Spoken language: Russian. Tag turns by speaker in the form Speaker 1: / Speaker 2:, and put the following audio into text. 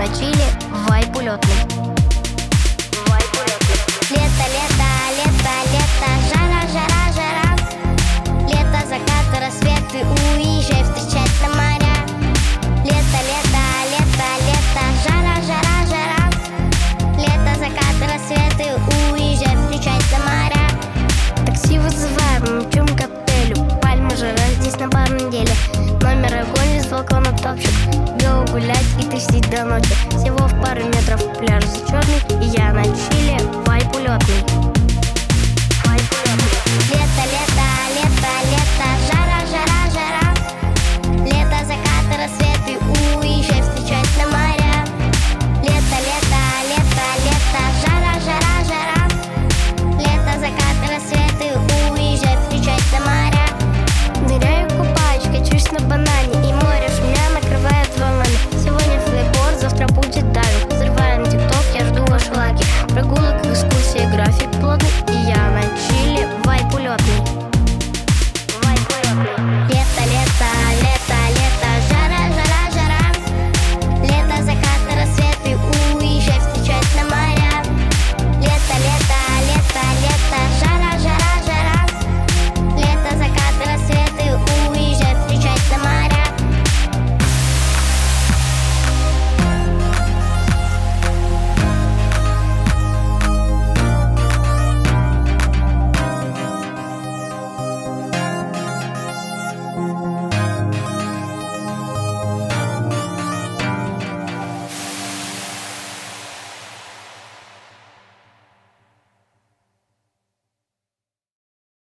Speaker 1: чили, вайб улетный. Лето, лето, лето, лето, жара, жара, жара. Лето, закаты, рассветы, уезжай встречать на моря. Лето, лето, лето, лето, жара, жара, жара. Лето, закаты, рассветы, уезжай встречать на моря. Такси вызываем, пьем коктейлю, пальма жара здесь на парном деле. Номер огонь, с балкона топчик, бел гулять и тусить до ночи. Всего в пару метров пляж за черный, и я на чили, вайб улетный.